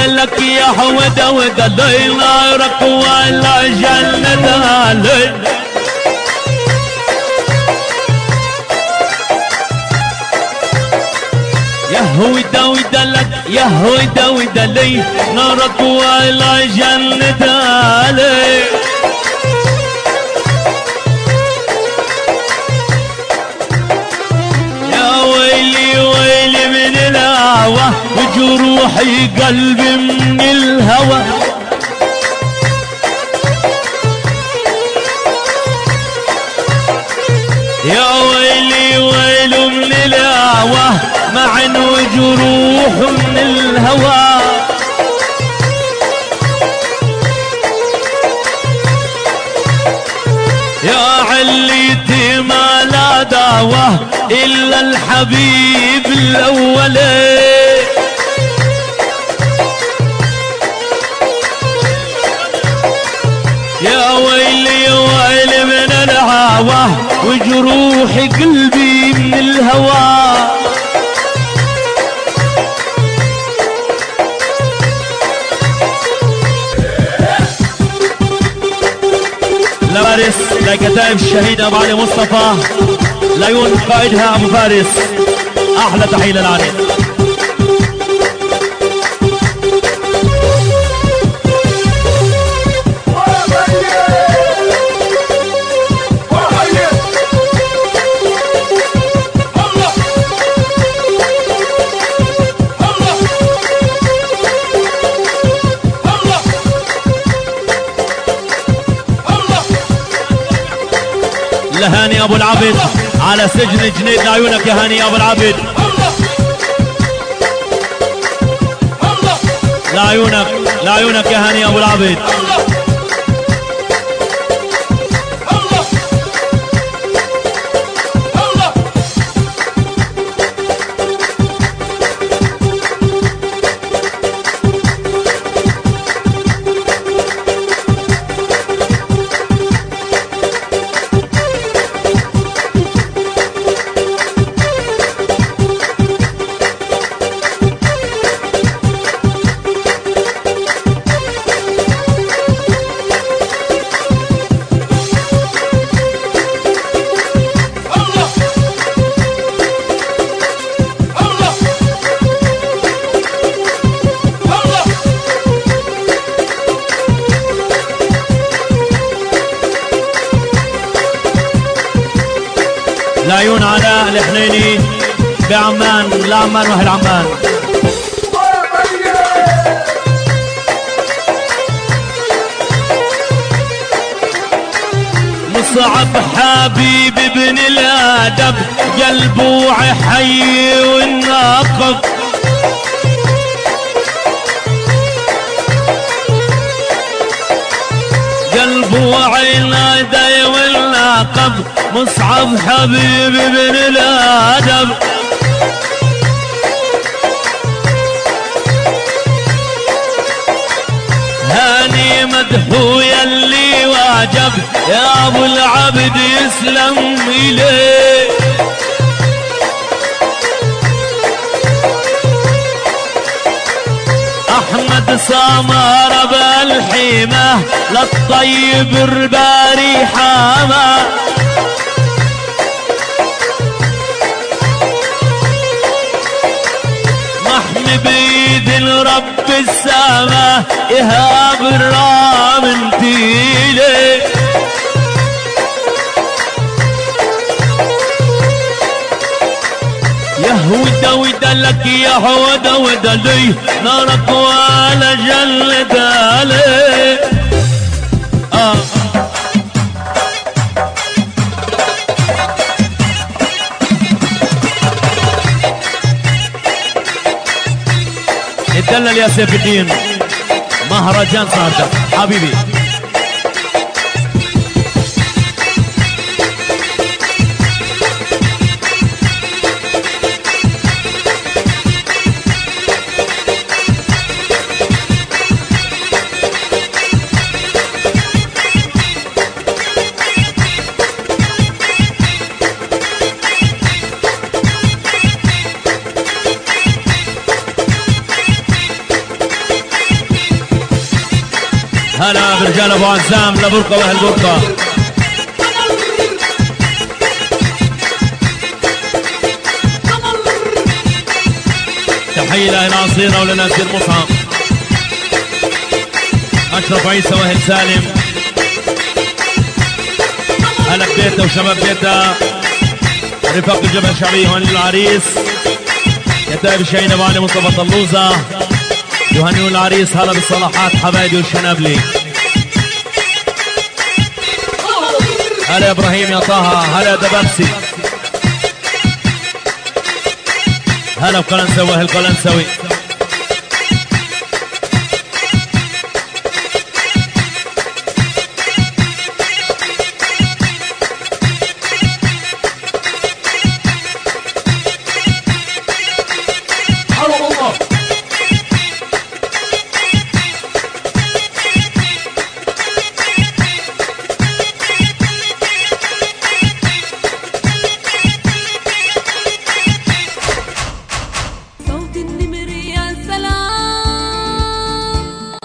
لك يا حودة ودلي نارك ولا جنة لي يا هودة ودلك يا هودة ودلي نارك ولا جنة لي وجروحي قلبي من الهوى يا ويلي ويل من الهوى معن وجروح من الهوى يا عليتي ما لا دعوة إلا الحبيب الأولي يا ويلي ويلي من الهوى وجروح قلبي من الهوى لفارس لكتائب الشهيد ابو علي مصطفى لعيون قائدها ابو فارس احلى تحيه للعريس لهاني ابو العبد على سجن جنيد لعيونك يا هاني ابو العبد لعيونك يا هاني ابو العبد العيون علاء الحنيني بعمان لعمان واهل عمان مصعب حبيب ابن الادب قلبه حي والناقف قلبه عنادي والناقف مصعب حبيب ابن الادب هاني مدحو يلي واجب يا ابو العبد يسلم اليه احمد سمر بالحيمه للطيب الباري حامه محمي بيد رب السما ايهاب الرام انتيلي يا هودا ودا لك يا هودا ودا لي نارك ولا جلد علي اتدلل يا سيف الدين مهرجان صارت حبيبي هلا برجال ابو عزام لبرقه واهل برقه. تحيه لاهل عصيره ولنازل مصعب. اشرف عيسى واهل سالم. هلا ببيته وشباب بيته. رفاق الجبهه الشعبيه هون العريس. كتائب الشهيد ابو علي مصطفى طلوزه يهنئون العريس. هلا بالصلاحات حبايبي والشنابلي. هلا ابراهيم يا طه. هلا دبابسي. هلا بقلنسوي واهل قلنسوي.